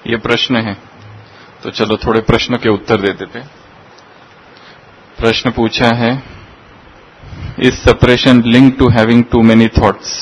ये प्रश्न है, तो चलो थोड़े प्रश्न के उत्तर दे देते। प्रश्न पूछा है, is separation link to having too many thoughts?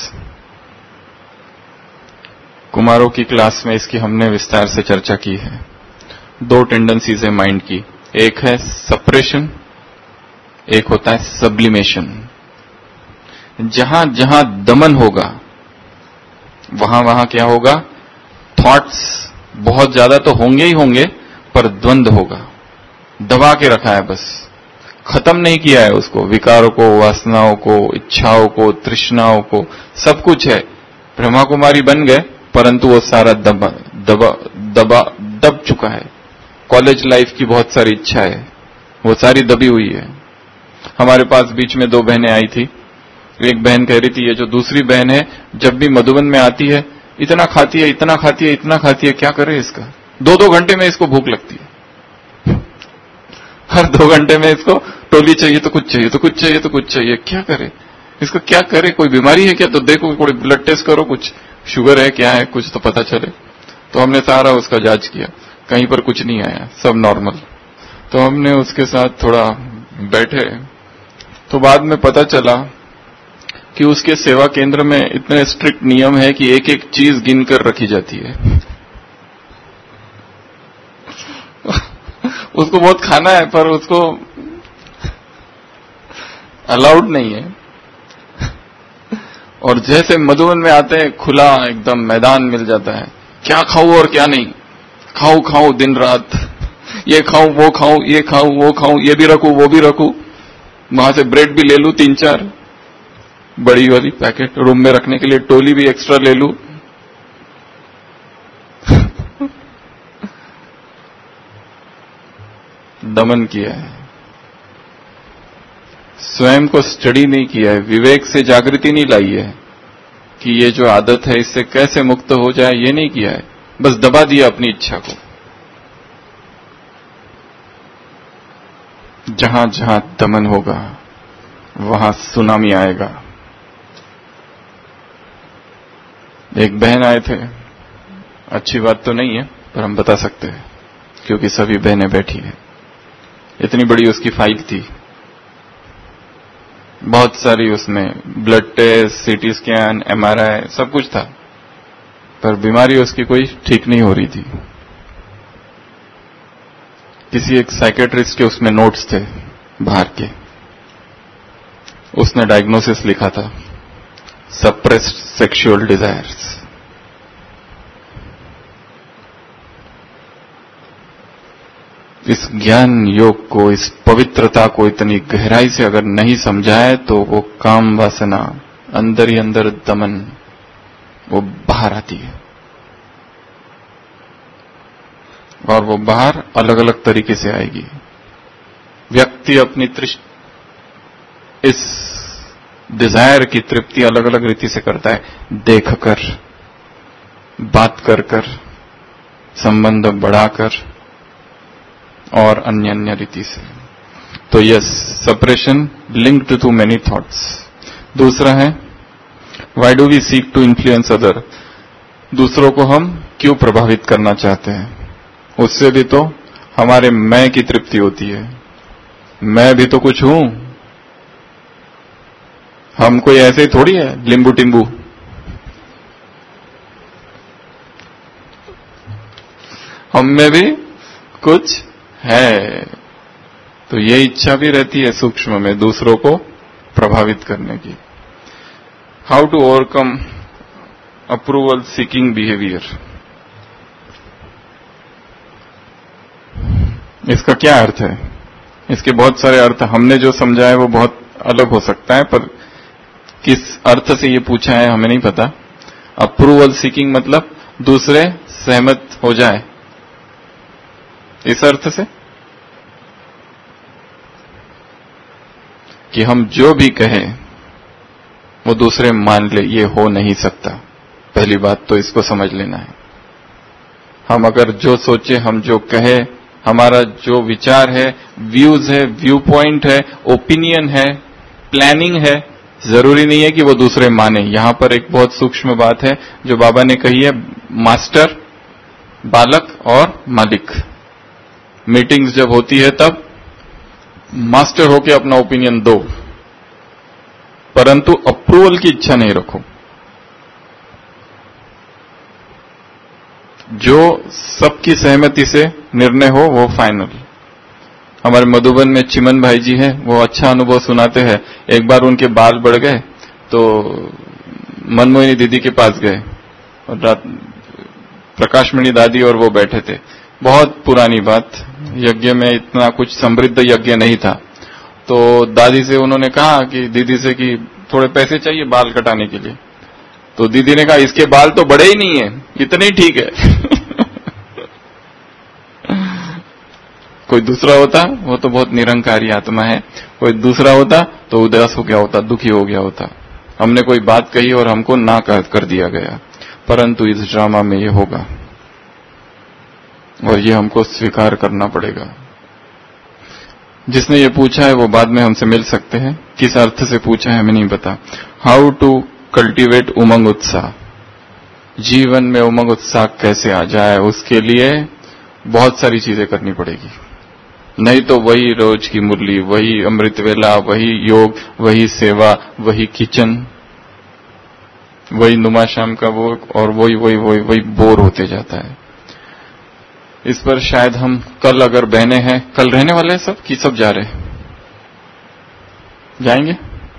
कुमारों की क्लास में इसकी हमने विस्तार से चर्चा की है। दो टेंडेंसीज है माइंड की, एक है सप्रेशन, एक होता है सब्लिमेशन। जहां जहां दमन होगा वहां वहां क्या होगा? थॉट्स बहुत ज्यादा तो होंगे ही होंगे, पर द्वंद्व होगा। दबा के रखा है, बस खत्म नहीं किया है उसको, विकारों को, वासनाओं को, इच्छाओं को, तृष्णाओं को, सब कुछ है। ब्रह्मा कुमारी बन गए, परंतु वो सारा दब चुका है। कॉलेज लाइफ की बहुत सारी इच्छा है, वो सारी दबी हुई है। हमारे पास बीच में दो बहनें आई थी। एक बहन कह रही थी, ये जो दूसरी बहन है जब भी मधुबन में आती है इतना खाती है, इतना खाती है, इतना खाती है, क्या करे इसका? 2-2 घंटे में इसको भूख लगती है। हर 2 घंटे में इसको टोली चाहिए तो कुछ चाहिए, तो कुछ चाहिए, तो कुछ चाहिए। क्या करे इसको? क्या करे? कोई बीमारी है क्या? तो देखो, कोई ब्लड टेस्ट करो, कुछ शुगर है क्या है, कुछ तो पता चले। तो हमने सारा उसका जांच किया, कहीं पर कुछ नहीं आया, सब नॉर्मल। तो हमने उसके साथ थोड़ा बैठे, तो बाद में पता चला कि उसके सेवा केंद्र में इतने स्ट्रिक्ट नियम है कि एक एक चीज गिनकर रखी जाती है। उसको बहुत खाना है, पर उसको अलाउड नहीं है। और जैसे मधुबन में आते हैं, खुला एकदम मैदान मिल जाता है, क्या खाऊं और क्या नहीं। खाऊं दिन रात, ये खाऊं वो खाऊं, ये खाऊं वो खाऊं, ये भी रखूं वो भी रखूं। वहां से ब्रेड भी ले लूं 3-4 बड़ी वाली पैकेट, रूम में रखने के लिए टोली भी एक्स्ट्रा ले लूं। दमन किया है, स्वयं को स्टडी नहीं किया है, विवेक से जागृति नहीं लाई है कि ये जो आदत है इससे कैसे मुक्त हो जाए, ये नहीं किया है। बस दबा दिया अपनी इच्छा को। जहां जहां दमन होगा वहां सुनामी आएगा। एक बहन आए थे, अच्छी बात तो नहीं है पर हम बता सकते हैं क्योंकि सभी बहनें बैठी हैं। इतनी बड़ी उसकी फाइल थी, बहुत सारी, उसमें blood test, CT scan, MRI, सब कुछ था, पर बीमारी उसकी कोई ठीक नहीं हो रही थी। किसी एक साइकेट्रिस्ट के उसमें नोट्स थे बाहर के, उसने डायग्नोसिस लिखा था, सप्रेस्ड सेक्सुअल डिजायर्स। इस ज्ञान योग को, इस पवित्रता को इतनी गहराई से अगर नहीं समझाए तो वो काम वासना, अंदर ही अंदर दमन, वो बाहर आती है। और वो बाहर अलग अलग तरीके से आएगी। व्यक्ति अपनी इस डिजायर की तृप्ति अलग अलग रीति से करता है, देखकर, बात कर कर, संबंध बढ़ाकर और अन्य अन्य रीति से। तो yes, separation linked to many thoughts. दूसरा है, why do we seek to influence other? दूसरों को हम क्यों प्रभावित करना चाहते हैं? उससे भी तो हमारे मैं की तृप्ति होती है। मैं भी तो कुछ हूं, हम कोई ऐसे ही थोड़ी है लिंबू टिंबू। हम में भी कुछ है। तो ये इच्छा भी रहती है सूक्ष्म में दूसरों को प्रभावित करने की। How to overcome approval seeking behaviour? इसका क्या अर्थ है? इसके बहुत सारे अर्थ, हमने जो समझा है वो बहुत अलग हो सकता है, पर किस अर्थ से ये पूछा है हमें नहीं पता। अप्रूवल सीकिंग मतलब दूसरे सहमत हो जाए, इस अर्थ से कि हम जो भी कहें वो दूसरे मान ले, ये हो नहीं सकता। पहली बात तो इसको समझ लेना है। हम अगर जो सोचे, हम जो कहे, हमारा जो विचार है, व्यूज है, व्यू पॉइंट है, ओपिनियन है, प्लानिंग है, जरूरी नहीं है कि वो दूसरे माने। यहां पर एक बहुत सूक्ष्म बात है जो बाबा ने कही है, मास्टर बालक और मालिक। मीटिंग्स जब होती है तब मास्टर होके अपना ओपिनियन दो, परंतु अप्रूवल की इच्छा नहीं रखो। जो सबकी सहमति से निर्णय हो वो फाइनल। हमारे मधुबन में चिमन भाई जी हैं, वो अच्छा अनुभव सुनाते हैं। एक बार उनके बाल बढ़ गए तो मनमोहिनी दीदी के पास गए और प्रकाशमणि दादी और वो बैठे थे। बहुत पुरानी बात, यज्ञ में इतना कुछ समृद्ध यज्ञ नहीं था। तो दादी से उन्होंने कहा कि दीदी से कि थोड़े पैसे चाहिए बाल कटाने के लिए। तो दीदी ने कहा इसके बाल तो बड़े ही नहीं है, इतने ही ठीक है। कोई दूसरा होता, वो तो बहुत निरंकारी आत्मा है, कोई दूसरा होता तो उदास हो गया होता, दुखी हो गया होता। हमने कोई बात कही और हमको ना कर दिया गया, परंतु इस ड्रामा में ये होगा और ये हमको स्वीकार करना पड़ेगा। जिसने ये पूछा है वो बाद में हमसे मिल सकते हैं। किस अर्थ से पूछा है हमें नहीं पता। हाउ टू कल्टीवेट उमंग उत्साह, जीवन में उमंग उत्साह कैसे आ जाए, उसके लिए बहुत सारी चीजें करनी पड़ेगी। नहीं तो वही रोज की मुरली, वही अमृत वेला, वही योग, वही सेवा, वही किचन, वही नुमा शाम का वो, और वही वही वही वही बोर होते जाता है। इस पर शायद हम कल, अगर बहने हैं, कल रहने वाले हैं सब कि सब जा रहे हैं, जाएंगे,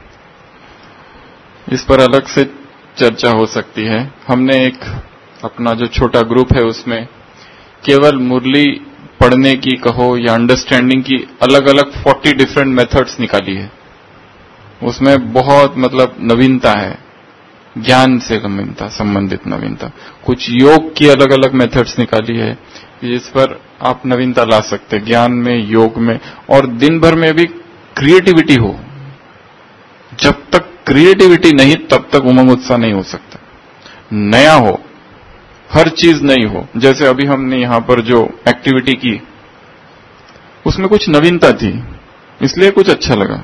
इस पर अलग से चर्चा हो सकती है। हमने एक अपना जो छोटा ग्रुप है उसमें केवल मुरली पढ़ने की कहो या अंडरस्टैंडिंग की अलग अलग 40 डिफरेंट मेथड्स निकाली है। उसमें बहुत मतलब नवीनता है, ज्ञान से संबंधित नवीनता। कुछ योग की अलग अलग मेथड्स निकाली है, इस पर आप नवीनता ला सकते, ज्ञान में, योग में, और दिन भर में भी क्रिएटिविटी हो। जब तक क्रिएटिविटी नहीं तब तक उमंग उत्साह नहीं हो सकता। नया हो, हर चीज नई हो। जैसे अभी हमने यहां पर जो एक्टिविटी की उसमें कुछ नवीनता थी, इसलिए कुछ अच्छा लगा।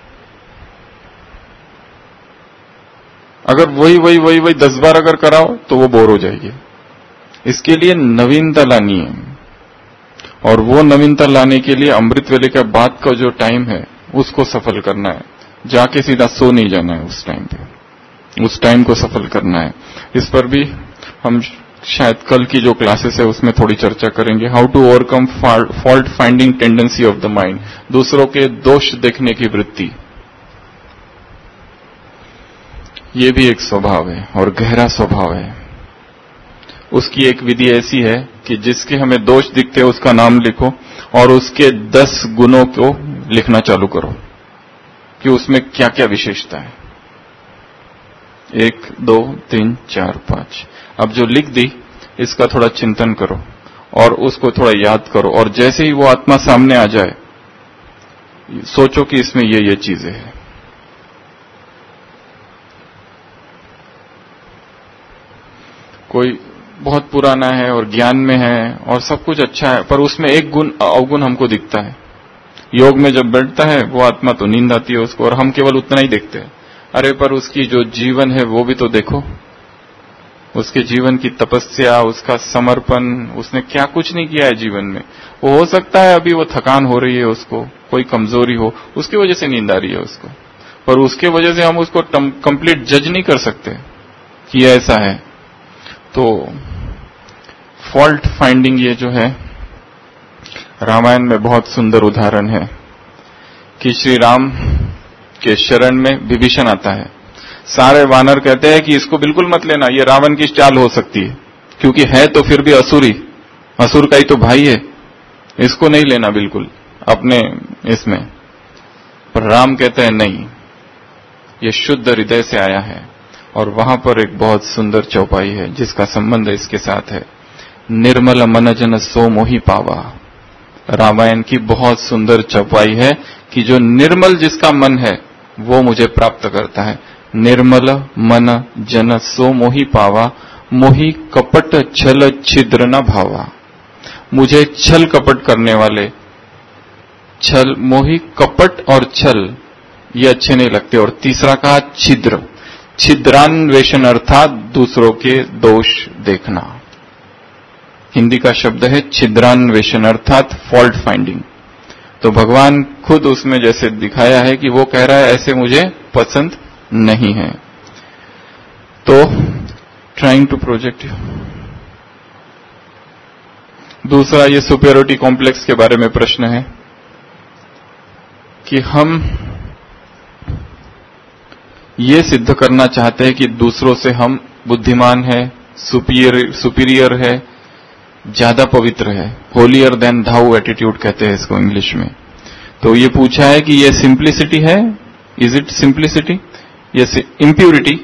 अगर वही 10 बार अगर कराओ तो वो बोर हो जाएगी। इसके लिए नवीनता लानी है, और वो नवीनता लाने के लिए अमृत वेले के बाद का जो टाइम है उसको सफल करना है। जाके सीधा सो नहीं जाना है उस टाइम पे, उस टाइम को सफल करना है। इस पर भी हम शायद कल की जो क्लासेस है उसमें थोड़ी चर्चा करेंगे। How to overcome fault finding tendency of the mind, दूसरों के दोष देखने की वृत्ति। ये भी एक स्वभाव है और गहरा स्वभाव है। उसकी एक विधि ऐसी है कि जिसके हमें दोष दिखते हैं उसका नाम लिखो और उसके 10 गुणों को लिखना चालू करो कि उसमें क्या क्या विशेषता है। 1, 2, 3, 4, 5। अब जो लिख दी इसका थोड़ा चिंतन करो और उसको थोड़ा याद करो, और जैसे ही वो आत्मा सामने आ जाए सोचो कि इसमें ये चीजें हैं। कोई बहुत पुराना है और ज्ञान में है और सब कुछ अच्छा है, पर उसमें एक गुण अवगुण हमको दिखता है। योग में जब बैठता है वो आत्मा तो नींद आती है उसको, और हम केवल उतना ही देखते हैं। अरे पर उसकी जो जीवन है वो भी तो देखो, उसके जीवन की तपस्या, उसका समर्पण, उसने क्या कुछ नहीं किया है जीवन में। वो हो सकता है अभी वो थकान हो रही है उसको, कोई कमजोरी हो, उसकी वजह से नींद आ रही है उसको, पर उसके वजह से हम उसको कंप्लीट जज नहीं कर सकते कि ऐसा है। तो फॉल्ट फाइंडिंग ये जो है, रामायण में बहुत सुंदर उदाहरण है कि श्री राम के शरण में विभीषण आता है। सारे वानर कहते हैं कि इसको बिल्कुल मत लेना, ये रावण की चाल हो सकती है, क्योंकि है तो फिर भी असुरी, असुर का ही तो भाई है, इसको नहीं लेना बिल्कुल अपने इसमें। पर राम कहते हैं नहीं, ये शुद्ध हृदय से आया है। और वहां पर एक बहुत सुंदर चौपाई है जिसका संबंध इसके साथ है। निर्मल मन जन सो मोहि पावा, रामायण की बहुत सुंदर चौपाई है कि जो निर्मल जिसका मन है वो मुझे प्राप्त करता है। निर्मल मन जन सो मोहि पावा, मोहि कपट छल छिद्र न भावा। मुझे छल कपट करने वाले, छल, मोहि कपट और छल ये अच्छे नहीं लगते। और तीसरा कहा छिद्र, छिद्रान्वेषण अर्थात दूसरों के दोष देखना। हिंदी का शब्द है छिद्रान्वेषण, अर्थात फॉल्ट फाइंडिंग। तो भगवान खुद उसमें जैसे दिखाया है कि वो कह रहा है ऐसे मुझे पसंद नहीं है। तो ट्राइंग टू प्रोजेक्ट। दूसरा ये सुपेरियोरिटी कॉम्प्लेक्स के बारे में प्रश्न है कि हम ये सिद्ध करना चाहते हैं कि दूसरों से हम बुद्धिमान है, सुपीरियर है, ज्यादा पवित्र है, होलियर देन धाउ एटीट्यूड कहते हैं इसको इंग्लिश में। तो ये पूछा है कि ये सिंप्लिसिटी है, इज इट सिंप्लिसिटी? ये इम्प्यूरिटी,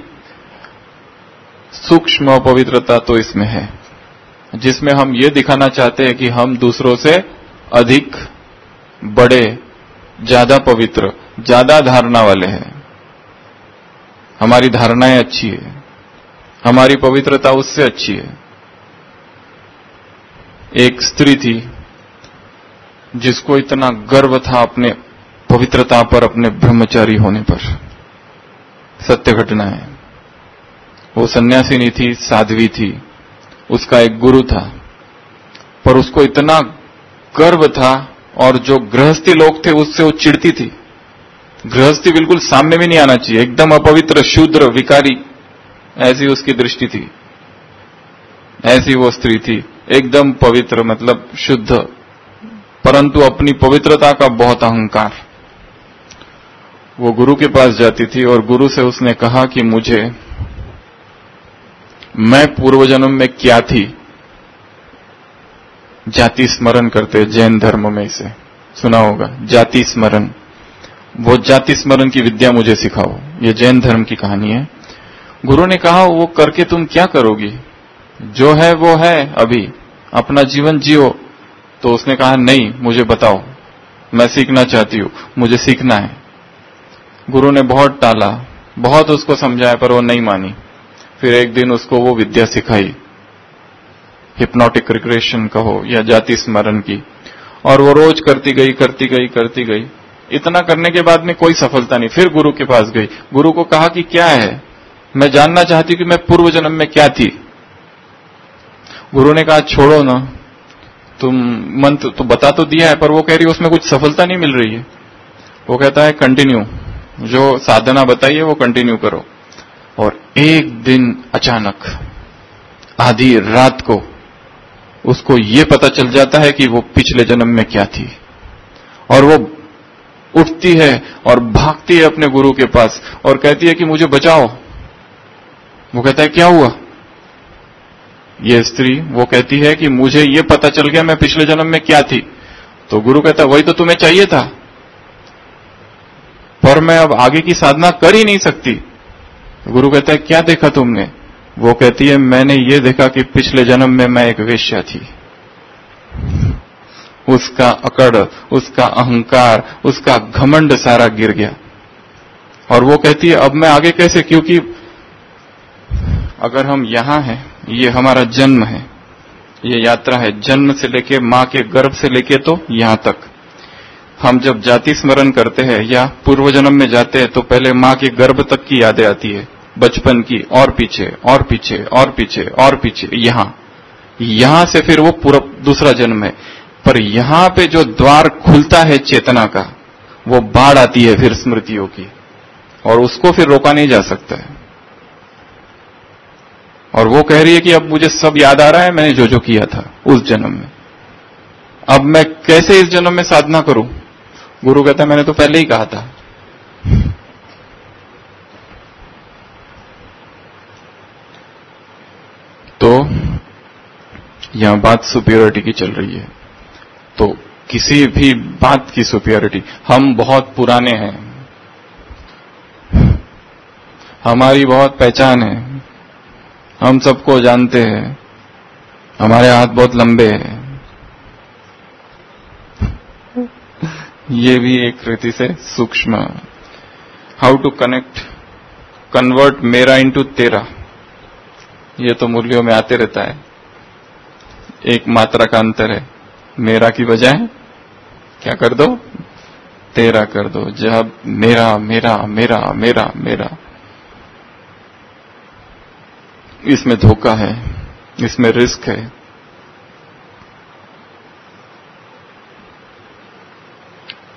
सूक्ष्म पवित्रता तो इसमें है, जिसमें हम ये दिखाना चाहते हैं कि हम दूसरों से अधिक बड़े, ज्यादा पवित्र, ज्यादा धारणा वाले हैं। हमारी धारणाएं अच्छी है, हमारी पवित्रता उससे अच्छी है। एक स्त्री थी जिसको इतना गर्व था अपने पवित्रता पर, अपने ब्रह्मचारी होने पर। सत्य घटना है। वो सन्यासिनी थी, साध्वी थी, उसका एक गुरु था, पर उसको इतना गर्व था, और जो गृहस्थी लोग थे उससे वो चिढ़ती थी। गृहस्थी बिल्कुल सामने भी नहीं आना चाहिए, एकदम अपवित्र, शूद्र, विकारी, ऐसी उसकी दृष्टि थी। ऐसी वो स्त्री थी, एकदम पवित्र, मतलब शुद्ध, परंतु अपनी पवित्रता का बहुत अहंकार। वो गुरु के पास जाती थी और गुरु से उसने कहा कि मैं पूर्व जन्म में क्या थी। जाति स्मरण करते, जैन धर्म में इसे सुना होगा, जाति स्मरण। वो जाति स्मरण की विद्या मुझे सिखाओ, ये जैन धर्म की कहानी है। गुरु ने कहा वो करके तुम क्या करोगी, जो है वो है, अभी अपना जीवन जियो। तो उसने कहा नहीं, मुझे बताओ, मैं सीखना चाहती हूं, मुझे सीखना है। गुरु ने बहुत टाला, बहुत उसको समझाया, पर वो नहीं मानी। फिर एक दिन उसको वो विद्या सिखाई, हिप्नोटिक रिग्रेशन कहो या जाति स्मरण की, और वो रोज करती गई। इतना करने के बाद में कोई सफलता नहीं। फिर गुरु के पास गई, गुरु को कहा कि क्या है, मैं जानना चाहती हूं कि मैं पूर्व जन्म में क्या थी। गुरु ने कहा छोड़ो ना, तुम मंत्र तो बता तो दिया है, पर वो कह रही है उसमें कुछ सफलता नहीं मिल रही है। वो कहता है कंटिन्यू, जो साधना बताई है वो कंटिन्यू करो। और एक दिन अचानक आधी रात को उसको ये पता चल जाता है कि वो पिछले जन्म में क्या थी, और वो उठती है और भागती है अपने गुरु के पास और कहती है कि मुझे बचाओ। वो कहता है क्या हुआ? ये स्त्री वो कहती है कि मुझे ये पता चल गया मैं पिछले जन्म में क्या थी। तो गुरु कहता है वही तो तुम्हें चाहिए था, पर मैं अब आगे की साधना कर ही नहीं सकती। गुरु कहता है क्या देखा तुमने? वो कहती है मैंने ये देखा कि पिछले जन्म में मैं एक वेश्या थी। उसका अकड़, उसका अहंकार, उसका घमंड सारा गिर गया। और वो कहती है अब मैं आगे कैसे, क्योंकि अगर हम यहां हैं, ये हमारा जन्म है, ये यात्रा है, जन्म से लेके मां के गर्भ से लेके तो यहां तक। हम जब जाति स्मरण करते हैं या पूर्व जन्म में जाते हैं तो पहले मां के गर्भ तक की यादें आती है, बचपन की, और पीछे और पीछे और पीछे और पीछे, यहां से फिर वो पूरा दूसरा जन्म है। पर यहां पे जो द्वार खुलता है चेतना का, वो बाढ़ आती है फिर स्मृतियों की, और उसको फिर रोका नहीं जा सकता है। और वो कह रही है कि अब मुझे सब याद आ रहा है, मैंने जो जो किया था उस जन्म में, अब मैं कैसे इस जन्म में साधना करूं? गुरु कहता है मैंने तो पहले ही कहा था। तो यहां बात सुपीरियरिटी की चल रही है। तो किसी भी बात की सुपीरियरिटी, हम बहुत पुराने हैं, हमारी बहुत पहचान है, हम सबको जानते हैं, हमारे हाथ बहुत लंबे हैं, ये भी एक रीति से सूक्ष्म। हाउ टू कन्वर्ट मेरा इनटू तेरा, ये तो मुरलियों में आते रहता है। एक मात्रा का अंतर है, मेरा की बजाय क्या कर दो, तेरा कर दो। जब मेरा मेरा मेरा मेरा मेरा, इसमें धोखा है, इसमें रिस्क है।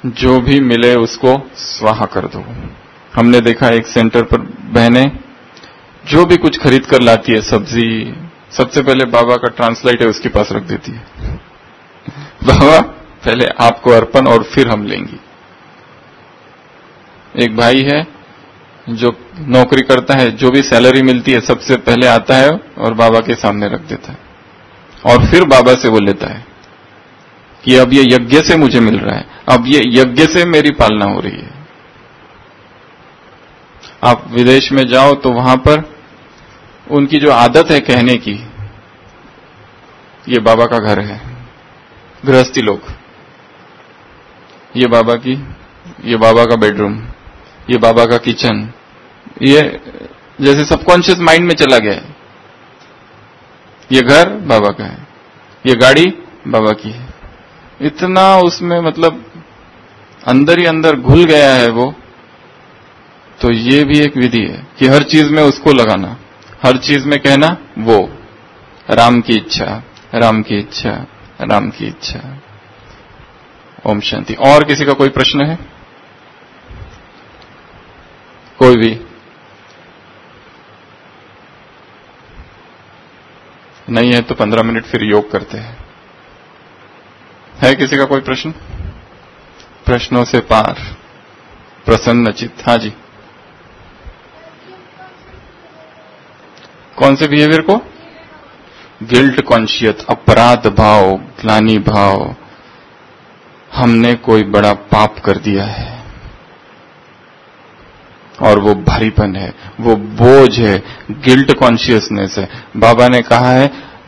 जो भी मिले उसको स्वाहा कर दो। हमने देखा एक सेंटर पर बहनें जो भी कुछ खरीद कर लाती है, सब्जी, सबसे पहले बाबा का ट्रांसलाइट है उसके पास रख देती है। बाबा पहले आपको अर्पण और फिर हम लेंगी। एक भाई है जो नौकरी करता है, जो भी सैलरी मिलती है सबसे पहले आता है और बाबा के सामने रख देता है और फिर बाबा से वो लेता है कि अब ये यज्ञ से मुझे मिल रहा है, अब ये यज्ञ से मेरी पालना हो रही है। आप विदेश में जाओ तो वहां पर उनकी जो आदत है कहने की, ये बाबा का घर है, गृहस्थी लोग, ये बाबा की, ये बाबा का बेडरूम, ये बाबा का किचन, ये जैसे सबकॉन्शियस माइंड में चला गया है। ये घर बाबा का है, ये गाड़ी बाबा की है। इतना उसमें मतलब अंदर ही अंदर घुल गया है वो। तो ये भी एक विधि है कि हर चीज में उसको लगाना, हर चीज में कहना वो राम की इच्छा, राम की इच्छा, राम की इच्छा। ओम शांति। और किसी का कोई प्रश्न है? कोई भी नहीं है तो 15 मिनट फिर योग करते हैं। है किसी का कोई प्रश्न? प्रश्नों से पार, प्रसन्न चित्त। हाँ जी। कौन से बिहेवियर को? गिल्ट कॉन्शियस, अपराध भाव, ग्लानि भाव, हमने कोई बड़ा पाप कर दिया है और वो भारीपन है, वो बोझ है, गिल्ट कॉन्शियसनेस है। बाबा ने कहा है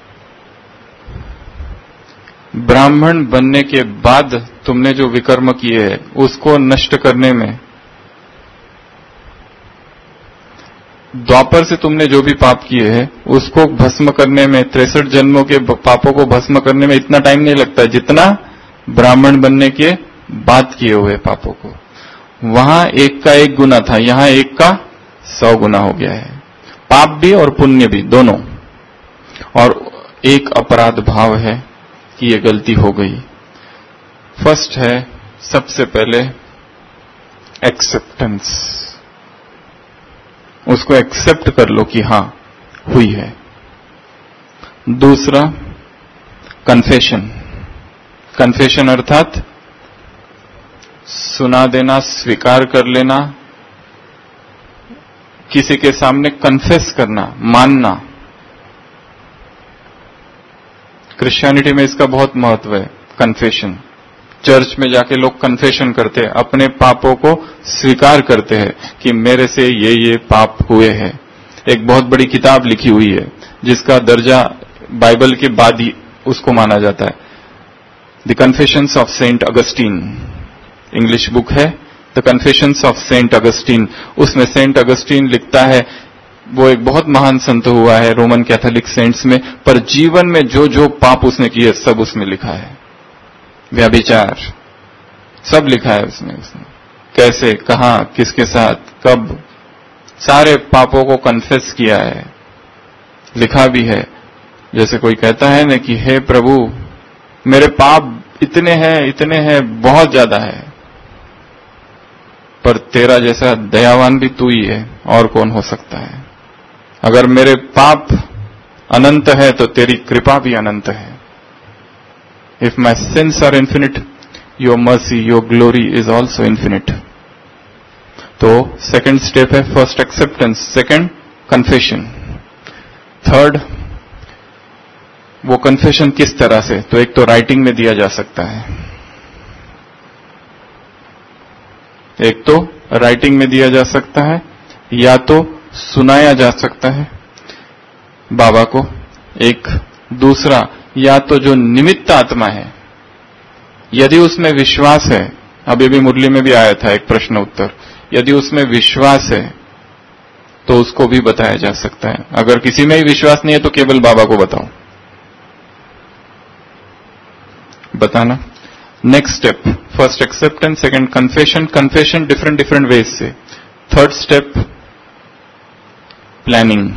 ब्राह्मण बनने के बाद तुमने जो विकर्म किए हैं उसको नष्ट करने में, द्वापर से तुमने जो भी पाप किए हैं उसको भस्म करने में, 63 जन्मों के पापों को भस्म करने में इतना टाइम नहीं लगता जितना ब्राह्मण बनने के बाद किए हुए पापों को। वहां 1 का 1 गुना था, यहां 1 का 100 गुना हो गया है, पाप भी और पुण्य भी दोनों। और एक अपराध भाव है कि ये गलती हो गई। फर्स्ट है सबसे पहले एक्सेप्टेंस, उसको एक्सेप्ट कर लो कि हां हुई है। दूसरा कन्फेशन, कन्फेशन अर्थात सुना देना, स्वीकार कर लेना, किसी के सामने कन्फेस करना, मानना। क्रिश्चियनिटी में इसका बहुत महत्व है, कन्फेशन। चर्च में जाके लोग कन्फेशन करते हैं, अपने पापों को स्वीकार करते हैं कि मेरे से ये पाप हुए हैं। एक बहुत बड़ी किताब लिखी हुई है जिसका दर्जा बाइबल के बाद ही उसको माना जाता है, the Confessions of Saint Augustine. English book है the Confessions of Saint Augustine. उसमें सेंट अगस्टीन लिखता है, वो एक बहुत महान संत हुआ है रोमन कैथोलिक सेंट्स में, पर जीवन में जो जो पाप उसने किए सब उसमें लिखा है। व्यभिचार सब लिखा है उसने कैसे, कहां, किसके साथ, कब, सारे पापों को कन्फेस किया है, लिखा भी है। जैसे कोई कहता है ना कि हे प्रभु मेरे पाप इतने हैं, बहुत ज्यादा है, पर तेरा जैसा दयावान भी तू ही है, और कौन हो सकता है। अगर मेरे पाप अनंत है तो तेरी कृपा भी अनंत है। If my sins are infinite, your mercy, your glory is also infinite. तो सेकंड स्टेप है first acceptance, second confession. Third वो कन्फेशन किस तरह से, तो एक तो राइटिंग में दिया जा सकता है, एक तो राइटिंग में दिया जा सकता है, या तो सुनाया जा सकता है बाबा को। एक दूसरा, या तो जो निमित्त आत्मा है यदि उसमें विश्वास है, अभी भी मुरली में भी आया था एक प्रश्न उत्तर, यदि उसमें विश्वास है तो उसको भी बताया जा सकता है। अगर किसी में ही विश्वास नहीं है तो केवल बाबा को बताओ, बताना। Next step first acceptance, second confession. Confession different ways से। थर्ड स्टेप प्लानिंग,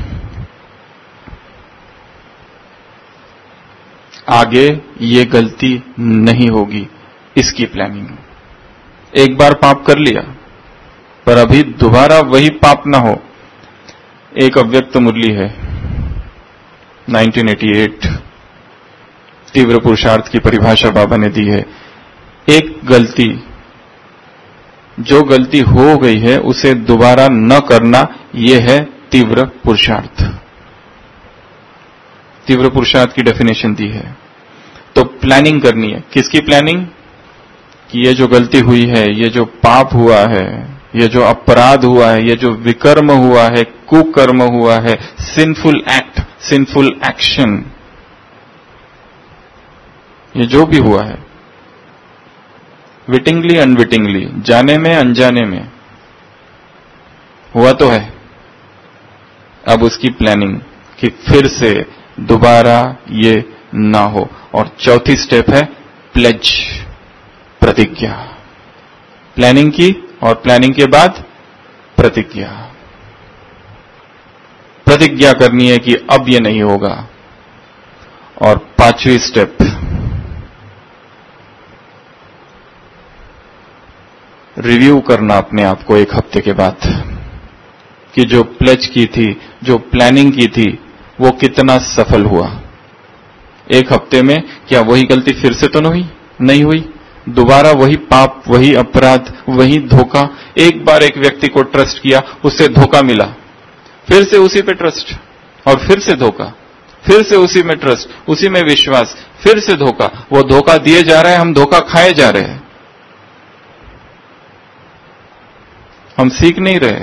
आगे ये गलती नहीं होगी, इसकी प्लानिंग। एक बार पाप कर लिया, पर अभी दोबारा वही पाप ना हो। एक अव्यक्त मुरली है 1988, तीव्र पुरुषार्थ की परिभाषा बाबा ने दी है। एक गलती, जो गलती हो गई है उसे दोबारा न करना, यह है तीव्र पुरुषार्थ। तीव्र पुरुषार्थ की डेफिनेशन दी है। तो प्लानिंग करनी है। किसकी प्लानिंग? कि ये जो गलती हुई है, ये जो पाप हुआ है, ये जो अपराध हुआ है, ये जो विकर्म हुआ है, कुकर्म हुआ है, सिंफुल एक्ट, सिंफुल एक्शन, ये जो भी हुआ है, विटिंगली अनविटिंगली, जाने में अनजाने में हुआ तो है, अब उसकी प्लानिंग कि फिर से दोबारा ये ना हो। और चौथी स्टेप है प्लेज, प्रतिज्ञा। प्लानिंग की और प्लानिंग के बाद प्रतिज्ञा। प्रतिज्ञा करनी है कि अब ये नहीं होगा। और पांचवी स्टेप, रिव्यू करना अपने आप को एक हफ्ते के बाद कि जो प्लेज की थी, जो प्लानिंग की थी, वो कितना सफल हुआ। एक हफ्ते में क्या वही गलती फिर से तो नहीं हुई? दोबारा वही पाप, वही अपराध, वही धोखा। एक बार एक व्यक्ति को ट्रस्ट किया, उससे धोखा मिला, फिर से उसी पे ट्रस्ट, और फिर से धोखा, फिर से उसी में ट्रस्ट, उसी में विश्वास, फिर से धोखा। वो धोखा दिए जा रहे हैं, हम धोखा खाए जा रहे हैं, हम सीख नहीं रहे।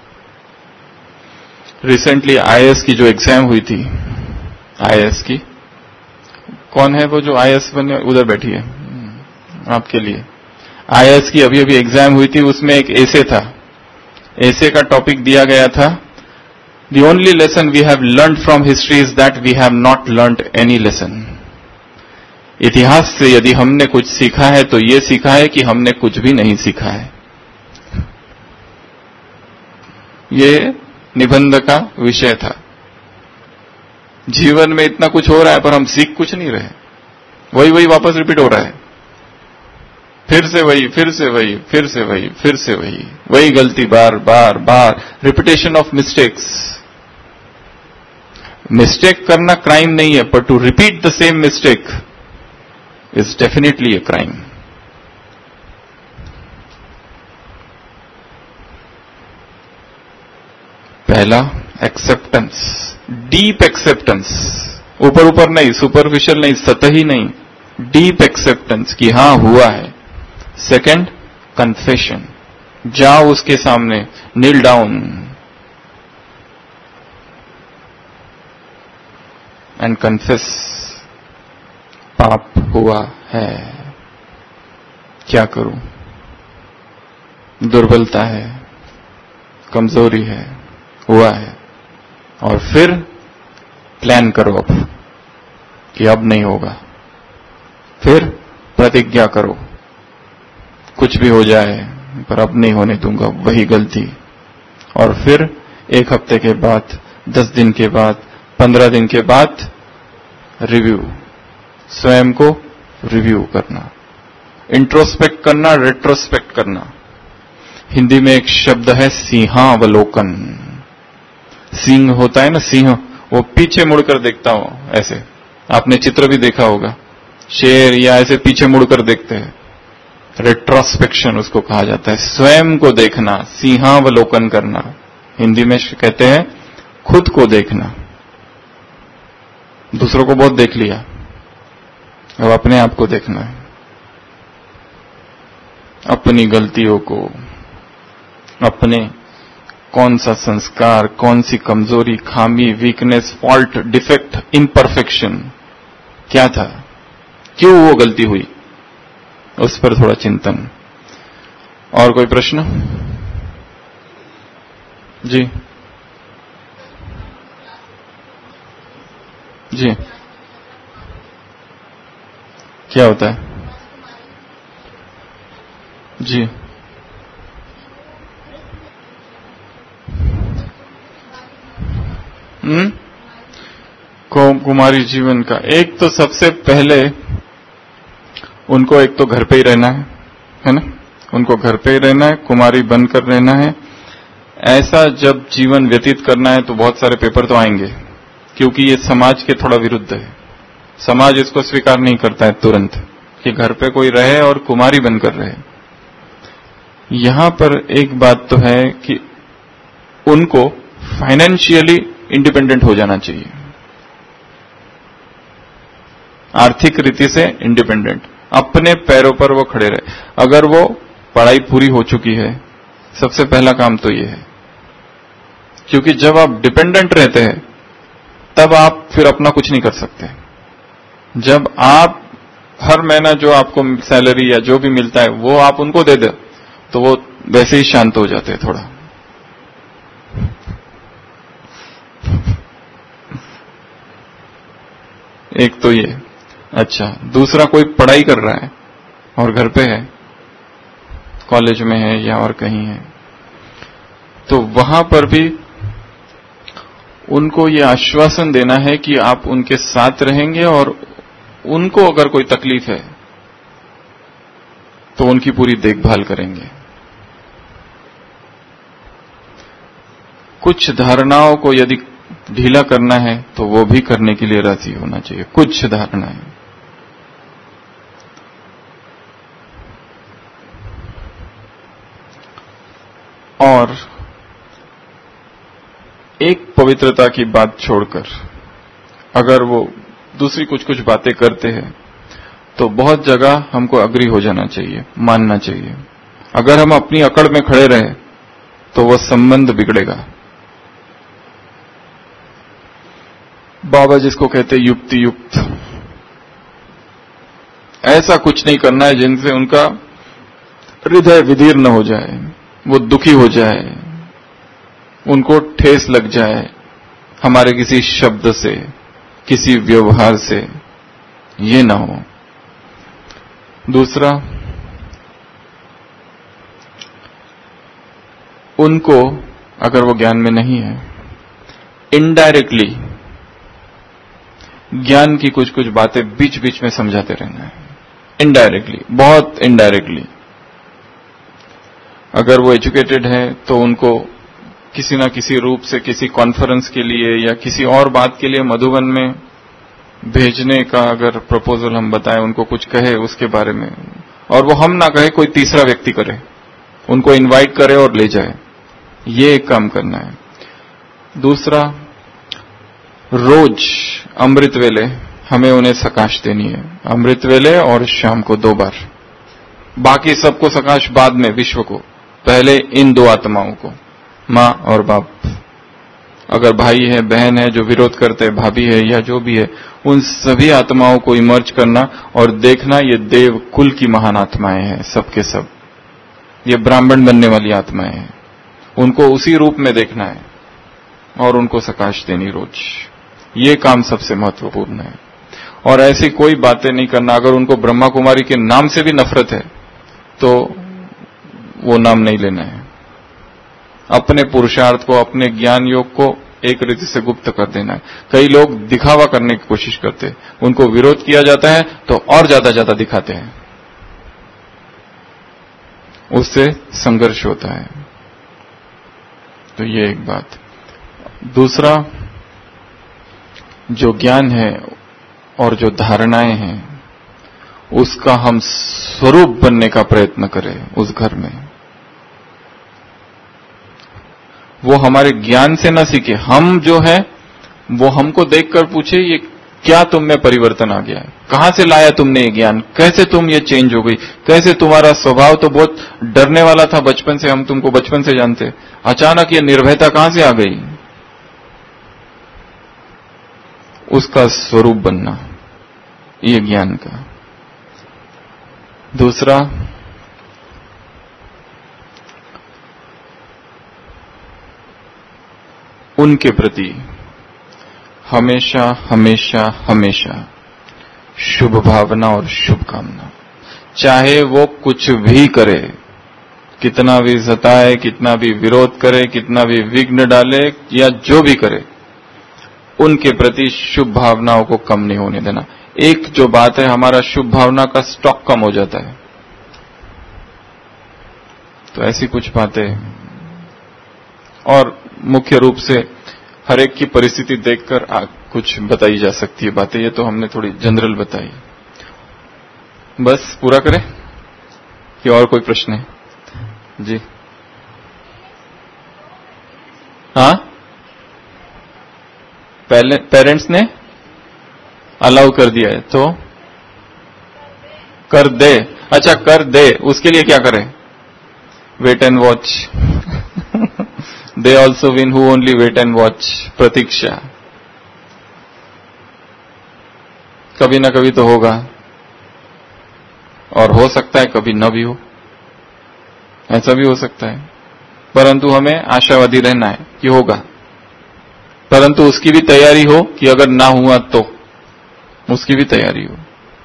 रिसेंटली आईएएस की जो एग्जाम हुई थी, आईएएस की, कौन है वो जो आईएएस बने? उधर बैठी है आपके लिए। आईएएस की अभी एग्जाम हुई थी, उसमें एक एसे था। एसे का टॉपिक दिया गया था, the only lesson we have learned from history is that we have not learned any lesson. इतिहास से यदि हमने कुछ सीखा है तो ये सीखा है कि हमने कुछ भी नहीं सीखा है। ये निबंध का विषय था। जीवन में इतना कुछ हो रहा है पर हम सीख कुछ नहीं रहे, वही वापस रिपीट हो रहा है, फिर से वही, फिर से वही, फिर से वही, फिर से वही गलती, बार बार बार, रिपीटेशन ऑफ मिस्टेक्स। मिस्टेक करना क्राइम नहीं है, पर to repeat the same mistake is definitely a crime. पहला एक्सेप्टेंस, डीप एक्सेप्टेंस, ऊपर ऊपर नहीं, सुपरफिशियल नहीं, सतही नहीं, डीप एक्सेप्टेंस कि हां हुआ है। सेकंड, कन्फेशन, जाओ उसके सामने, नील डाउन एंड कन्फेस, पाप हुआ है, क्या करूं, दुर्बलता है, कमजोरी है, हुआ है। और फिर प्लान करो अब कि अब नहीं होगा। फिर प्रतिज्ञा करो, कुछ भी हो जाए पर अब नहीं होने दूंगा वही गलती। और फिर एक हफ्ते के बाद, 10 दिन के बाद, 15 दिन के बाद रिव्यू, स्वयं को रिव्यू करना, इंट्रोस्पेक्ट करना, रेट्रोस्पेक्ट करना। हिंदी में एक शब्द है सिंहावलोकन। सिंह होता है ना, सिंह, वो पीछे मुड़कर देखता हो, ऐसे आपने चित्र भी देखा होगा, शेर या ऐसे पीछे मुड़कर देखते हैं। रेट्रोस्पेक्शन उसको कहा जाता है, स्वयं को देखना, सिंहावलोकन करना। हिंदी में कहते हैं खुद को देखना। दूसरों को बहुत देख लिया, अब अपने आप को देखना है, अपनी गलतियों को, अपने कौन सा संस्कार, कौन सी कमजोरी, खामी, वीकनेस, फॉल्ट, डिफेक्ट, इम्परफेक्शन क्या था, क्यों वो गलती हुई, उस पर थोड़ा चिंतन। और कोई प्रश्न? जी जी, क्या होता है? जी, कुमारी जीवन का एक तो सबसे पहले उनको एक तो घर पे ही रहना है ना, उनको घर पे ही रहना है, कुमारी बनकर रहना है। ऐसा जब जीवन व्यतीत करना है तो बहुत सारे पेपर तो आएंगे, क्योंकि ये समाज के थोड़ा विरुद्ध है। समाज इसको स्वीकार नहीं करता है तुरंत कि घर पे कोई रहे और कुमारी बनकर रहे। यहां पर एक बात तो है कि उनको फाइनेंशियली इंडिपेंडेंट हो जाना चाहिए, आर्थिक रीति से इंडिपेंडेंट, अपने पैरों पर वो खड़े रहे। अगर वो पढ़ाई पूरी हो चुकी है, सबसे पहला काम तो ये है, क्योंकि जब आप डिपेंडेंट रहते हैं तब आप फिर अपना कुछ नहीं कर सकते। जब आप हर महीना जो आपको सैलरी या जो भी मिलता है वो आप उनको दे दे तो वो वैसे ही शांत हो जाते हैं थोड़ा। एक तो ये। अच्छा, दूसरा, कोई पढ़ाई कर रहा है और घर पे है, कॉलेज में है या और कहीं है, तो वहां पर भी उनको ये आश्वासन देना है कि आप उनके साथ रहेंगे और उनको अगर कोई तकलीफ है तो उनकी पूरी देखभाल करेंगे। कुछ धारणाओं को यदि ढीला करना है तो वो भी करने के लिए राजी होना चाहिए, कुछ धारणाएं। और एक पवित्रता की बात छोड़कर अगर वो दूसरी कुछ कुछ बातें करते हैं तो बहुत जगह हमको अग्री हो जाना चाहिए, मानना चाहिए। अगर हम अपनी अकड़ में खड़े रहे तो वह संबंध बिगड़ेगा। बाबा जिसको कहते युक्ति युक्त, ऐसा कुछ नहीं करना है जिनसे उनका हृदय विदीर्ण हो जाए, वो दुखी हो जाए, उनको ठेस लग जाए हमारे किसी शब्द से, किसी व्यवहार से, ये ना हो। दूसरा, उनको अगर वो ज्ञान में नहीं है, इनडायरेक्टली ज्ञान की कुछ कुछ बातें बीच बीच में समझाते रहना है, इनडायरेक्टली, बहुत इनडायरेक्टली। अगर वो एजुकेटेड है तो उनको किसी ना किसी रूप से किसी कॉन्फ्रेंस के लिए या किसी और बात के लिए मधुबन में भेजने का अगर प्रपोजल हम बताएं, उनको कुछ कहे उसके बारे में, और वो हम ना कहे, कोई तीसरा व्यक्ति करे, उनको इनवाइट करे और ले जाए, ये एक काम करना है। दूसरा, रोज अमृत वेले हमें उन्हें सकाश देनी है, अमृत वेले और शाम को 2 बार। बाकी सबको सकाश बाद में, विश्व को पहले इन 2 आत्माओं को, मां और बाप। अगर भाई है, बहन है जो विरोध करते हैं, भाभी है या जो भी है, उन सभी आत्माओं को इमर्ज करना और देखना ये देव कुल की महान आत्माएं हैं, सबके सब ये ब्राह्मण बनने वाली आत्माएं हैं, उनको उसी रूप में देखना है और उनको सकाश देनी रोज। ये काम सबसे महत्वपूर्ण है। और ऐसी कोई बातें नहीं करना, अगर उनको ब्रह्मा कुमारी के नाम से भी नफरत है तो वो नाम नहीं लेना है। अपने पुरुषार्थ को, अपने ज्ञान योग को एक रीति से गुप्त कर देना है। कई लोग दिखावा करने की कोशिश करते हैं, उनको विरोध किया जाता है तो और ज्यादा दिखाते हैं, उससे संघर्ष होता है। तो ये एक बात। दूसरा, जो ज्ञान है और जो धारणाएं हैं उसका हम स्वरूप बनने का प्रयत्न करें उस घर में। वो हमारे ज्ञान से ना सीखे, हम जो है वो हमको देखकर पूछे ये क्या तुम में परिवर्तन आ गया है, कहां से लाया तुमने ये ज्ञान, कैसे तुम ये चेंज हो गई, कैसे तुम्हारा स्वभाव तो बहुत डरने वाला था बचपन से, हम तुमको बचपन से जानते, अचानक ये निर्भयता कहां से आ गई। उसका स्वरूप बनना, ये ज्ञान का। दूसरा, उनके प्रति हमेशा हमेशा हमेशा शुभ भावना और शुभकामना, चाहे वो कुछ भी करे, कितना भी सताए, कितना भी विरोध करे, कितना भी विघ्न डाले या जो भी करे, उनके प्रति शुभ भावनाओं को कम नहीं होने देना। एक जो बात है, हमारा शुभ भावना का स्टॉक कम हो जाता है। तो ऐसी कुछ बातें, और मुख्य रूप से हर एक की परिस्थिति देखकर कुछ बताई जा सकती है बातें। ये तो हमने थोड़ी जनरल बताई। बस पूरा करें कि और कोई प्रश्न है? जी हाँ, पहले पेरेंट्स ने अलाउ कर दिया है तो कर दे। अच्छा, कर दे, उसके लिए क्या करें? Wait and watch. They also win who only wait and watch. प्रतीक्षा, कभी ना कभी तो होगा, और हो सकता है कभी न भी हो, ऐसा भी हो सकता है। परंतु हमें आशावादी रहना है कि होगा, परंतु उसकी भी तैयारी हो कि अगर ना हुआ तो उसकी भी तैयारी हो।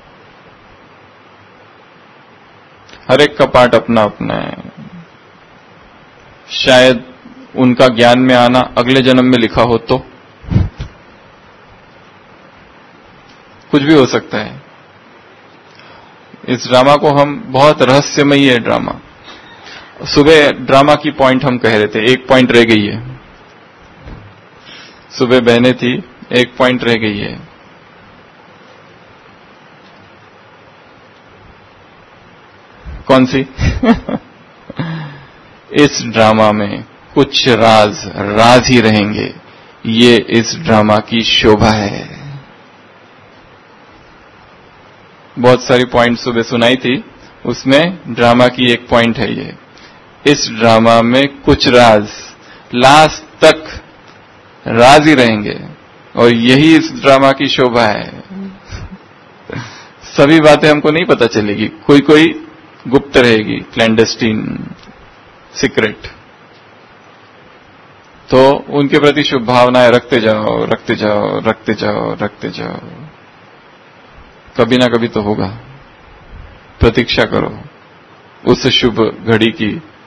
हर एक का पार्ट अपना अपना है। शायद उनका ज्ञान में आना अगले जन्म में लिखा हो तो कुछ भी हो सकता है। इस ड्रामा को हम, बहुत रहस्यमयी है ड्रामा। सुबह ड्रामा की पॉइंट हम कह रहे थे, एक पॉइंट रह गई है। सुबह बहनें थी, एक पॉइंट रह गई है। कौन सी? इस ड्रामा में कुछ राज ही रहेंगे। ये इस ड्रामा की शोभा है। बहुत सारी पॉइंट सुबह सुनाई थी, उसमें ड्रामा की एक पॉइंट है ये। इस ड्रामा में कुछ राज लास्ट तक राज ही रहेंगे, और यही इस ड्रामा की शोभा है। सभी बातें हमको नहीं पता चलेगी, कोई कोई गुप्त रहेगी, क्लैंडस्टीन, सीक्रेट। तो उनके प्रति शुभ भावनाएं रखते जाओ, रखते जाओ, रखते जाओ, रखते जाओ। कभी ना कभी तो होगा। प्रतीक्षा करो उस शुभ घड़ी की।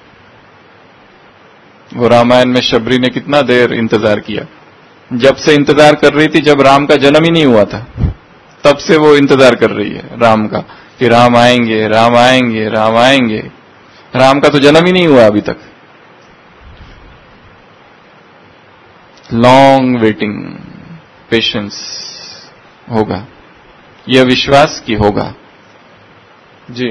वो रामायण में शबरी ने कितना देर इंतजार किया। जब से इंतजार कर रही थी, जब राम का जन्म ही नहीं हुआ था, तब से वो इंतजार कर रही है राम का, कि राम आएंगे, राम आएंगे, राम आएंगे। राम का तो जन्म ही नहीं हुआ अभी तक। लॉन्ग वेटिंग, पेशेंस होगा, यह विश्वास कि होगा। जी,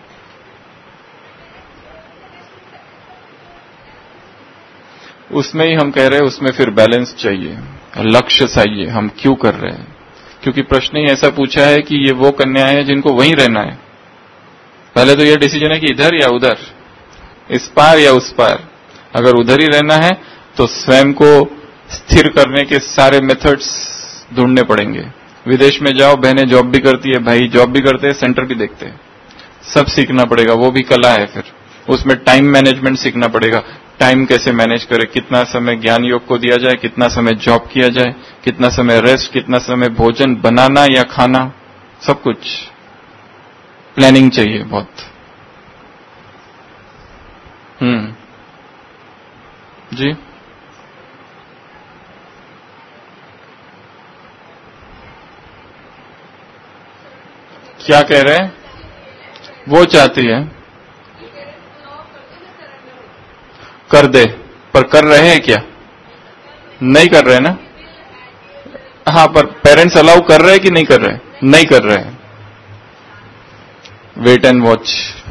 उसमें ही हम कह रहे हैं, उसमें फिर बैलेंस चाहिए, लक्ष्य चाहिए, हम क्यों कर रहे हैं। क्योंकि प्रश्न ही ऐसा पूछा है कि ये वो कन्याएं हैं जिनको वहीं रहना है। पहले तो यह डिसीजन है कि इधर या उधर, इस पार या उस पार। अगर उधर ही रहना है तो स्वयं को स्थिर करने के सारे मेथड्स ढूंढने पड़ेंगे। विदेश में जाओ, बहनें जॉब भी करती है, भाई जॉब भी करते हैं, सेंटर भी देखते हैं, सब सीखना पड़ेगा। वो भी कला है। फिर उसमें टाइम मैनेजमेंट सीखना पड़ेगा। टाइम कैसे मैनेज करें, कितना समय ज्ञान योग को दिया जाए, कितना समय जॉब किया जाए, कितना समय रेस्ट, कितना समय भोजन बनाना या खाना, सब कुछ प्लानिंग चाहिए बहुत। जी, क्या कह रहे हैं? वो चाहती है कर दे, पर कर रहे हैं क्या? नहीं कर रहे ना। हाँ, पर पेरेंट्स अलाउ कर रहे हैं कि नहीं कर रहे? नहीं कर रहे हैं। Wait and watch.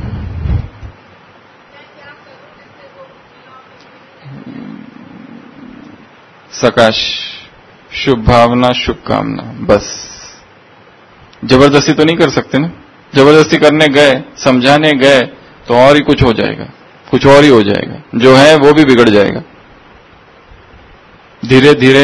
सकाश, शुभ भावना, शुभकामना, बस। जबरदस्ती तो नहीं कर सकते ना। जबरदस्ती करने गए, समझाने गए तो और ही कुछ हो जाएगा, कुछ और ही हो जाएगा, जो है वो भी बिगड़ जाएगा। धीरे धीरे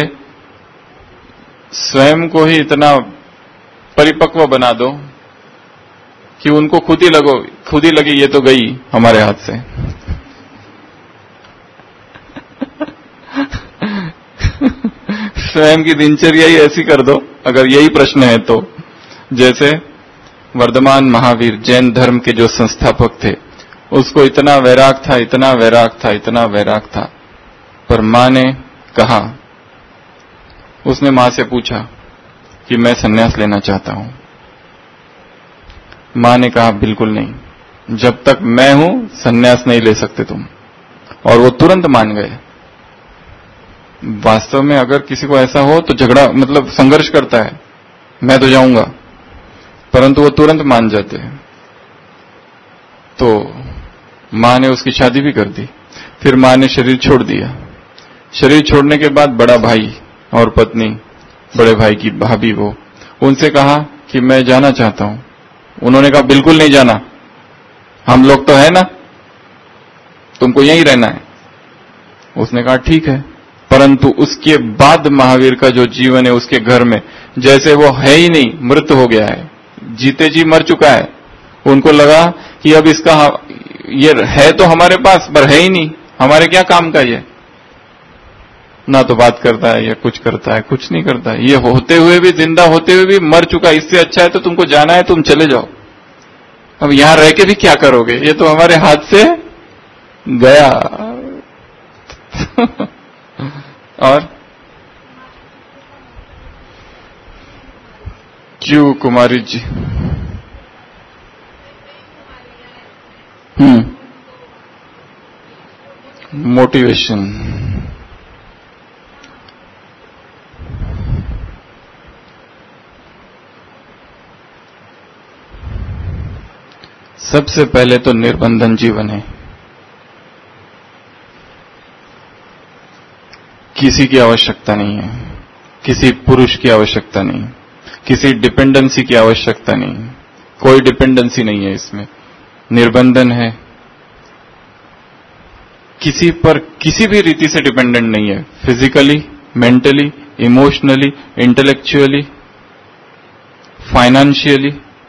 स्वयं को ही इतना परिपक्व बना दो कि उनको खुद ही लगे ये तो गई हमारे हाथ से। स्वयं की दिनचर्या ही ऐसी कर दो, अगर यही प्रश्न है तो। जैसे वर्धमान महावीर, जैन धर्म के जो संस्थापक थे, उसको इतना वैराग था, इतना वैराग था, इतना वैराग था, पर मां ने कहा, उसने मां से पूछा कि मैं संन्यास लेना चाहता हूं। मां ने कहा बिल्कुल नहीं, जब तक मैं हूं संन्यास नहीं ले सकते तुम। और वो तुरंत मान गए। वास्तव में अगर किसी को ऐसा हो तो झगड़ा मतलब संघर्ष करता है, मैं तो जाऊंगा, परंतु वो तुरंत मान जाते हैं। तो मां ने उसकी शादी भी कर दी। फिर मां ने शरीर छोड़ दिया। शरीर छोड़ने के बाद बड़ा भाई और पत्नी, बड़े भाई की भाभी, वो उनसे कहा कि मैं जाना चाहता हूं। उन्होंने कहा बिल्कुल नहीं जाना, हम लोग तो है ना, तुमको यहीं रहना है। उसने कहा ठीक है। परंतु उसके बाद महावीर का जो जीवन है उसके घर में जैसे वो है ही नहीं, मृत हो गया है, जीते जी मर चुका है। उनको लगा कि अब इसका ये है तो हमारे पास पर है ही नहीं, हमारे क्या काम का ये, ना तो बात करता है या कुछ करता है, कुछ नहीं करता है, ये होते हुए भी, जिंदा होते हुए भी मर चुका है। इससे अच्छा है तो तुमको जाना है तुम चले जाओ, अब यहां रह के भी क्या करोगे, ये तो हमारे हाथ से गया। और क्यों कुमारी जी? मोटिवेशन। सबसे पहले तो निर्बंधन जीवन है। किसी की आवश्यकता नहीं है, किसी पुरुष की आवश्यकता नहीं, किसी डिपेंडेंसी की आवश्यकता नहीं, कोई डिपेंडेंसी नहीं है इसमें। निर्बंधन है, किसी पर किसी भी रीति से डिपेंडेंट नहीं है, physically, mentally, emotionally, intellectually, financially,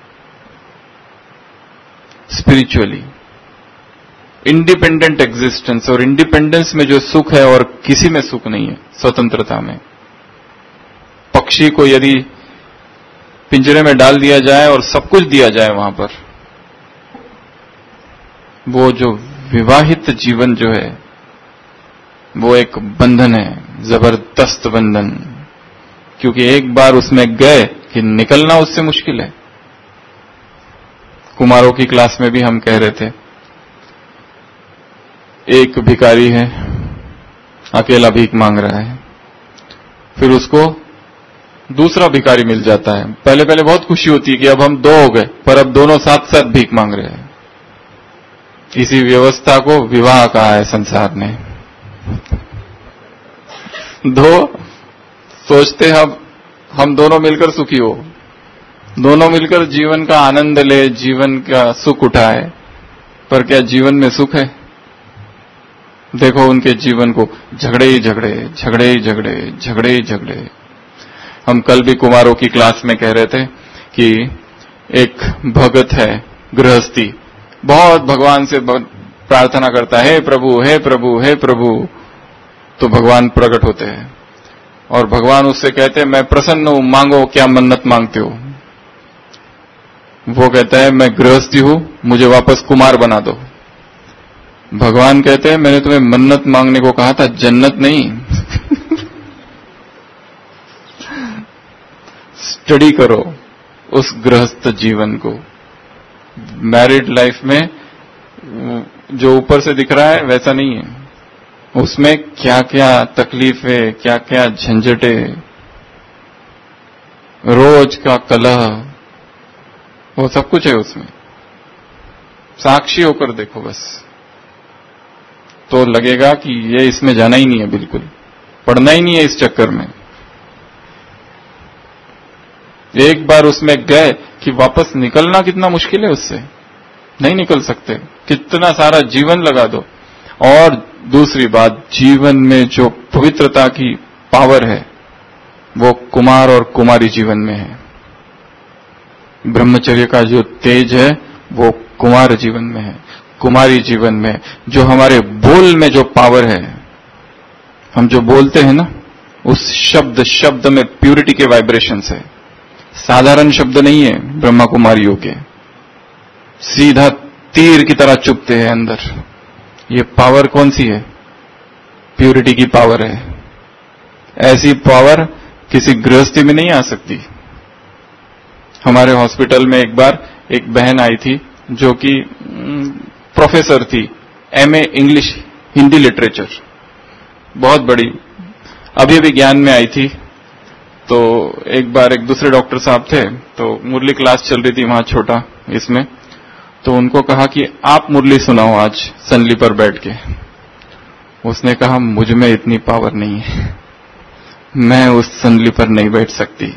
spiritually. Independent existence, और इंडिपेंडेंस में जो सुख है और किसी में सुख नहीं है, स्वतंत्रता में। पक्षी को यदि पिंजरे में डाल दिया जाए और सब कुछ दिया जाए वहां पर, वो जो विवाहित जीवन जो है वो एक बंधन है, जबरदस्त बंधन, क्योंकि एक बार उसमें गए कि निकलना उससे मुश्किल है। कुमारों की क्लास में भी हम कह रहे थे, एक भिखारी है, अकेला भीख मांग रहा है, फिर उसको दूसरा भिखारी मिल जाता है। पहले पहले बहुत खुशी होती है कि अब हम दो हो गए, पर अब दोनों साथ साथ भीख मांग रहे हैं। इसी व्यवस्था को विवाह कहा है संसार ने। दो सोचते हम दोनों मिलकर सुखी हो, दोनों मिलकर जीवन का आनंद ले, जीवन का सुख उठाए, पर क्या जीवन में सुख है? देखो उनके जीवन को, झगड़े ही झगड़े, झगड़े ही झगड़े, झगड़े ही झगड़े। हम कल भी कुमारों की क्लास में कह रहे थे कि एक भगत है, गृहस्थी, बहुत भगवान से प्रार्थना करता है, हे प्रभु, हे प्रभु, हे प्रभु, तो भगवान प्रकट होते हैं और भगवान उससे कहते हैं मैं प्रसन्न हूं, मांगो क्या मन्नत मांगते हो। वो कहता है मैं गृहस्थी हूं, मुझे वापस कुमार बना दो। भगवान कहते हैं मैंने तुम्हें मन्नत मांगने को कहा था, जन्नत नहीं। स्टडी करो उस गृहस्थ जीवन को। मैरिड लाइफ में जो ऊपर से दिख रहा है वैसा नहीं है, उसमें क्या क्या तकलीफें, क्या क्या झंझटे, रोज का कलह, वो सब कुछ है उसमें। साक्षी होकर देखो बस, तो लगेगा कि ये इसमें जाना ही नहीं है, बिल्कुल पढ़ना ही नहीं है इस चक्कर में। एक बार उसमें गए कि वापस निकलना कितना मुश्किल है, उससे नहीं निकल सकते, कितना सारा जीवन लगा दो। और दूसरी बात, जीवन में जो पवित्रता की पावर है वो कुमार और कुमारी जीवन में है। ब्रह्मचर्य का जो तेज है वो कुमार जीवन में है, कुमारी जीवन में। जो हमारे बोल में जो पावर है, हम जो बोलते हैं ना, उस शब्द में प्यूरिटी के वाइब्रेशंस है, साधारण शब्द नहीं है। ब्रह्मा कुमारियों के सीधा तीर की तरह चुभते हैं अंदर। ये पावर कौन सी है? प्यूरिटी की पावर है। ऐसी पावर किसी गृहस्थी में नहीं आ सकती। हमारे हॉस्पिटल में एक बार एक बहन आई थी जो कि प्रोफेसर थी, एमए इंग्लिश हिंदी लिटरेचर, बहुत बड़ी, अभी अभी ज्ञान में आई थी। तो एक बार एक दूसरे डॉक्टर साहब थे, तो मुरली क्लास चल रही थी वहां छोटा इसमें, तो उनको कहा कि आप मुरली सुनाओ आज संदली पर बैठ के। उसने कहा मुझ में इतनी पावर नहीं है, मैं उस संदली पर नहीं बैठ सकती।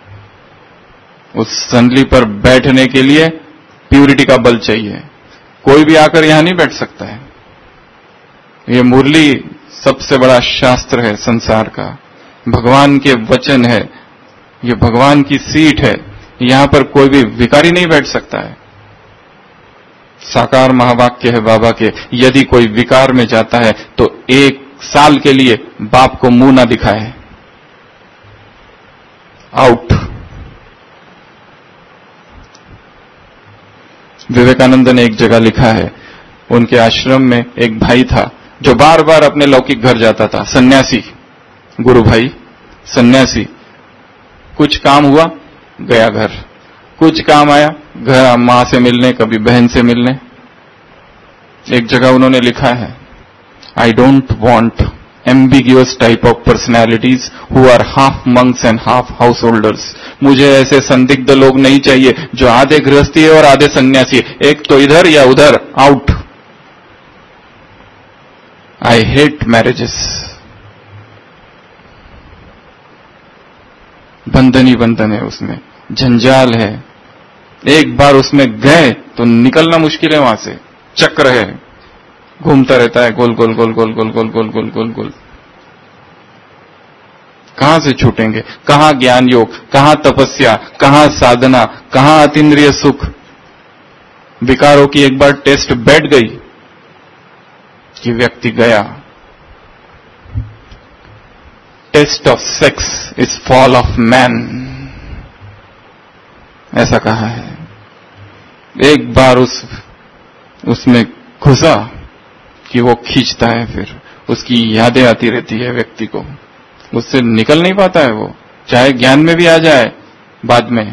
उस संदली पर बैठने के लिए प्यूरिटी का बल चाहिए, कोई भी आकर यहां नहीं बैठ सकता है। ये मुरली सबसे बड़ा शास्त्र है संसार का, भगवान के वचन है, ये भगवान की सीट है, यहां पर कोई भी विकारी नहीं बैठ सकता है। साकार महावाक्य है बाबा के, यदि कोई विकार में जाता है तो 1 साल के लिए बाप को मुंह ना दिखाए, आउट। विवेकानंद ने एक जगह लिखा है, उनके आश्रम में एक भाई था जो बार बार अपने लौकिक घर जाता था, सन्यासी, गुरु भाई सन्यासी। कुछ काम हुआ गया घर, कुछ काम आया घर, मां से मिलने, कभी बहन से मिलने। एक जगह उन्होंने लिखा है, I don't want ambiguous type of personalities who are half monks and half householders. मुझे ऐसे संदिग्ध लोग नहीं चाहिए जो आधे गृहस्थी है और आधे सन्यासी है, एक तो इधर या उधर, आउट। I hate marriages. बंधन ही बंधन है, उसमें जंजाल है, एक बार उसमें गए तो निकलना मुश्किल है वहां से, चक्र है, घूमता रहता है गोल गोल गोल गोल गोल गोल गोल गोल गोल गोल। कहां से छूटेंगे? कहां ज्ञान योग, कहां तपस्या, कहां साधना, कहां अतीन्द्रिय सुख? विकारों की एक बार टेस्ट बैठ गई कि व्यक्ति गया। Taste of sex is fall of man, ऐसा कहा है। एक बार उसमें घुसा कि वो खींचता है, फिर उसकी यादें आती रहती है व्यक्ति को, उससे निकल नहीं पाता है वो, चाहे ज्ञान में भी आ जाए, बाद में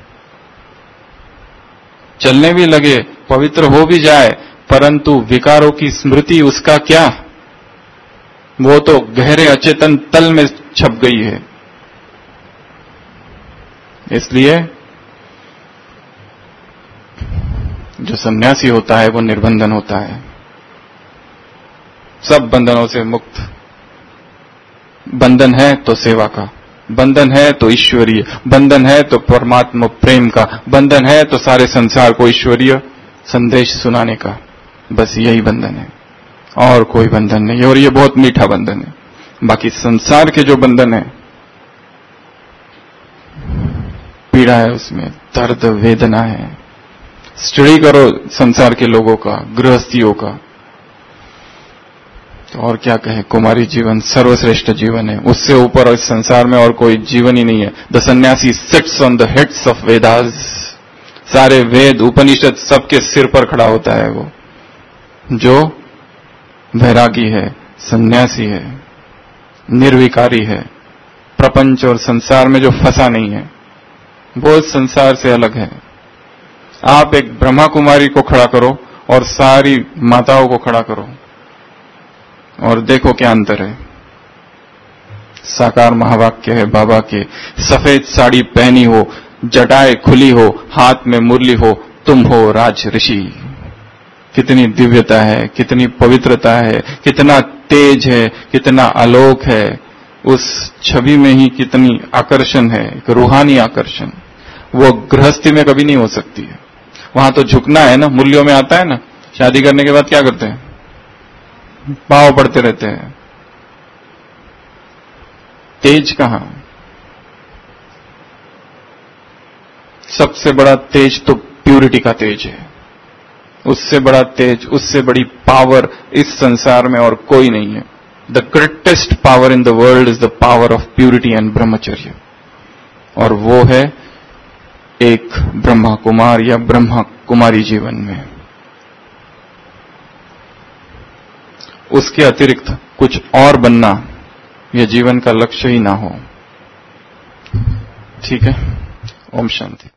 चलने भी लगे, पवित्र हो भी जाए, परंतु विकारों की स्मृति उसका क्या, वो तो गहरे अचेतन तल में छप गई है। इसलिए जो सन्यासी होता है वो निर्बंधन होता है, सब बंधनों से मुक्त। बंधन है तो सेवा का, बंधन है तो ईश्वरीय, बंधन है तो परमात्मा प्रेम का, बंधन है तो सारे संसार को ईश्वरीय संदेश सुनाने का, बस यही बंधन है, और कोई बंधन नहीं है। और ये बहुत मीठा बंधन है। बाकी संसार के जो बंधन है, पीड़ा है उसमें, दर्द वेदना है। स्टडी करो संसार के लोगों का, गृहस्थियों का, तो और क्या कहे, कुमारी जीवन सर्वश्रेष्ठ जीवन है, उससे ऊपर इस संसार में और कोई जीवन ही नहीं है। The sannyasi sits on the heads of Vedas, सारे वेद उपनिषद सबके सिर पर खड़ा होता है वो, जो वैरागी है, सन्यासी है, निर्विकारी है, प्रपंच और संसार में जो फंसा नहीं है, वो संसार से अलग है। आप एक ब्रह्मा कुमारी को खड़ा करो और सारी माताओं को खड़ा करो और देखो क्या अंतर है। साकार महावाक्य है बाबा के, सफेद साड़ी पहनी हो, जटाएं खुली हो, हाथ में मुरली हो, तुम हो राज ऋषि। कितनी दिव्यता है, कितनी पवित्रता है, कितना तेज है, कितना आलोक है, उस छवि में ही कितनी आकर्षण है, एक रूहानी आकर्षण। वो गृहस्थी में कभी नहीं हो सकती है। वहां तो झुकना है ना, मूल्यों में आता है ना, शादी करने के बाद क्या करते हैं, पांव पड़ते रहते हैं। तेज कहां? सबसे बड़ा तेज तो प्यूरिटी का तेज है, उससे बड़ा तेज, उससे बड़ी पावर इस संसार में और कोई नहीं है। The greatest power in the world is the power of purity and brahmacharya, और वो है एक ब्रह्मा कुमार या ब्रह्मा कुमारी जीवन में। उसके अतिरिक्त कुछ और बनना यह जीवन का लक्ष्य ही ना हो। ठीक है, ओम शांति।